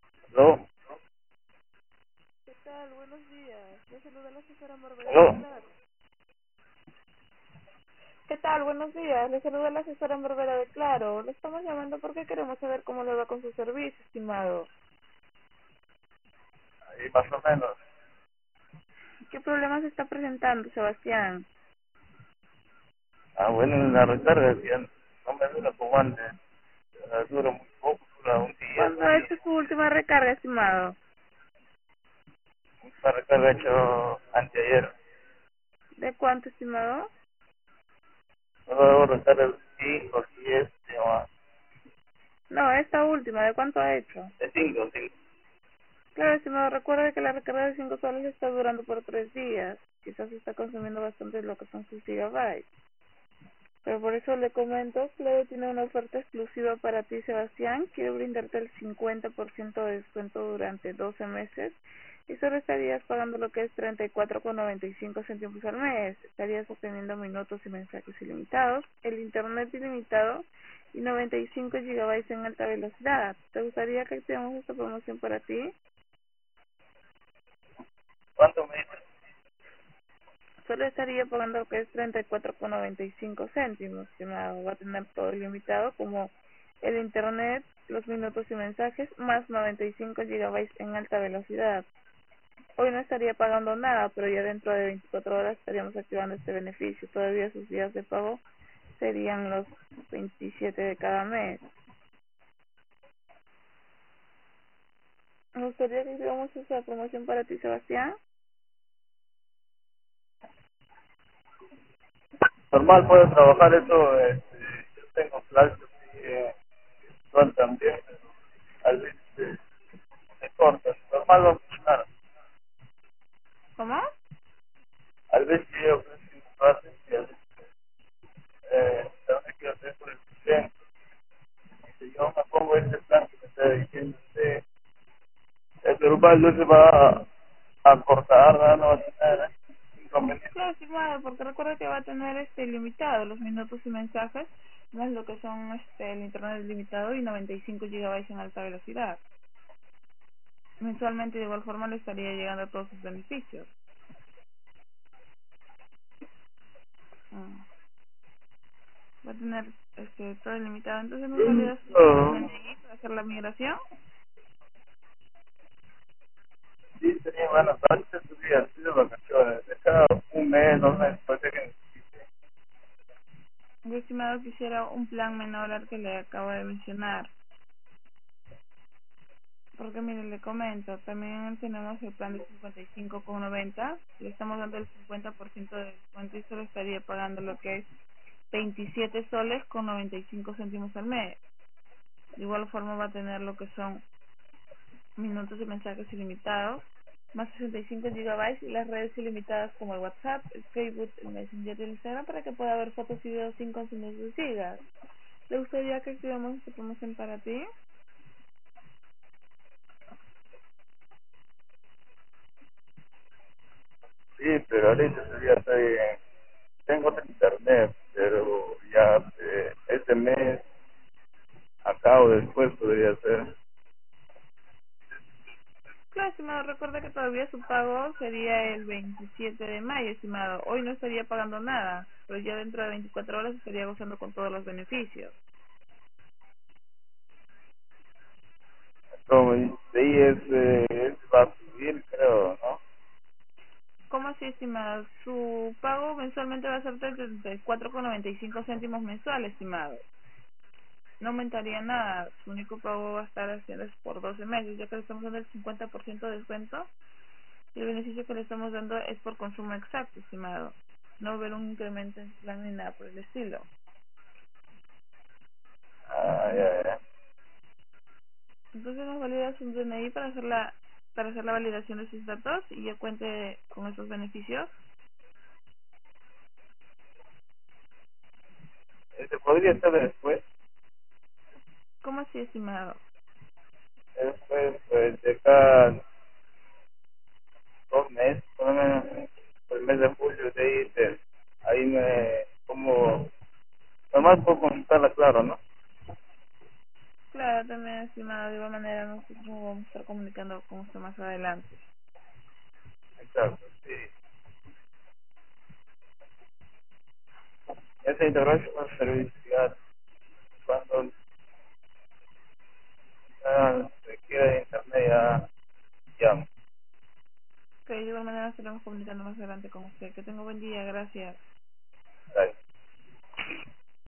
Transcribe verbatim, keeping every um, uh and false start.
Aló, ¿Qué tal? Buenos días. Le saluda la asesora Morbera de aló. Claro. ¿Qué tal? Buenos días. Le saluda la asesora Morbera de Claro. Le estamos llamando porque queremos saber cómo le va con su servicio, estimado. Ahí más o menos. ¿Qué problemas está presentando, Sebastián? Ah, bueno, en la recarga decían, no me dura como antes. Ah, dura muy poco, dura un día, ¿Cuándo dos ha días. hecho su última recarga, estimado? La recarga he hecho anteayer. ¿De cuánto, estimado? Luego hago recarga de cinco, diez, más. No, esta última, ¿de cuánto ha hecho? De cinco, cinco. Claro, estimado, recuerde que la recarga de cinco soles está durando por tres días. Quizás está consumiendo bastante lo que son sus gigabytes. Pero por eso le comento, Claro tiene una oferta exclusiva para ti, Sebastián. Quiero brindarte el cincuenta por ciento de descuento durante doce meses y solo estarías pagando lo que es treinta y cuatro con noventa y cinco céntimos al mes. Estarías obteniendo minutos y mensajes ilimitados, el internet ilimitado y noventa y cinco gigabytes en alta velocidad. ¿Te gustaría que activemos esta promoción para ti? ¿Cuánto me dices? Solo estaría pagando lo que es treinta y cuatro con noventa y cinco céntimos, estimado. Va a tener todo ilimitado como el internet, los minutos y mensajes, más noventa y cinco gigabytes en alta velocidad. Hoy no estaría pagando nada, pero ya dentro de veinticuatro horas estaríamos activando este beneficio. Todavía sus días de pago serían los veintisiete de cada mes. Me gustaría que hiciéramos esa promoción para ti, Sebastián. Normal puedo trabajar eso, este, yo tengo clases y eh, son también, pero a veces eh, se corta. Normal va a funcionar. ¿Cómo? A veces yo ofrezco clases y a veces eh, también quiero hacer por el cliente. Si yo me pongo este plan que me está diciendo de el normal no se va a, a cortar, no, no va a tener inconveniente. Claro, estimado, porque recuerda que va a tener este limitado los minutos y mensajes, más lo que son este el internet limitado y noventa y cinco gigabytes en alta velocidad. Mensualmente de igual forma le estaría llegando a todos sus beneficios. Mm. Va a tener este todo ilimitado. Entonces nos valida su D N No, I para hacer la migración. sí, tenía buenas tardes, tuve así de vacaciones, de cada un mes, dos meses, parece que Yo, estimado, quisiera un plan menor al que le acabo de mencionar. Porque mire, le comento, también tenemos el plan de cincuenta y cinco con noventa. Le estamos dando el cincuenta por ciento de descuento y solo estaría pagando lo que es veintisiete soles con noventa y cinco céntimos al mes. De igual forma va a tener lo que son minutos de mensajes ilimitados, más sesenta y cinco gigabytes y las redes ilimitadas como el WhatsApp, el Facebook, el Messenger y el Instagram para que pueda ver fotos y videos sin consumir sus gigas. ¿Le gustaría que activemos esta promoción para ti? sí, pero ahorita sería estoy, tengo otro internet, pero ya eh, este mes, acá o después podría ser. Claro, estimado, recuerda que todavía su pago sería el veintisiete de mayo, estimado. Hoy no estaría pagando nada, pero ya dentro de veinticuatro horas estaría gozando con todos los beneficios. Como de ahí es, eh, es- va a subir, creo, ¿no? ¿Cómo así, estimado? Su pago mensualmente va a ser de treinta y cuatro con noventa y cinco céntimos mensuales, estimado. No aumentaría nada. Su único pago va a estar haciendo es por doce meses, ya que le estamos dando el cincuenta por ciento de descuento y el beneficio que le estamos dando es por consumo exacto, estimado. No va a haber un incremento en su plan ni nada por el estilo. Ah, ya, ya. Entonces nos valida su D N I para hacer la para hacer la validación de sus datos y ya cuente con esos beneficios. Este podría ser después, ¿Cómo así, estimado? después, pues, de cada dos meses, por lo menos, por el mes de julio, de ahí, de, ahí me, como, nomás por consultarla, claro, ¿no? Claro, también, estimado, de igual manera nosotros nos vamos a estar comunicando con usted más adelante. Exacto, sí. Ya te gracias por el servicio. Ya cuando ya requiera de internet ya llamo. Ok, de igual manera estaremos comunicando más adelante con usted. Que tenga un buen día, gracias.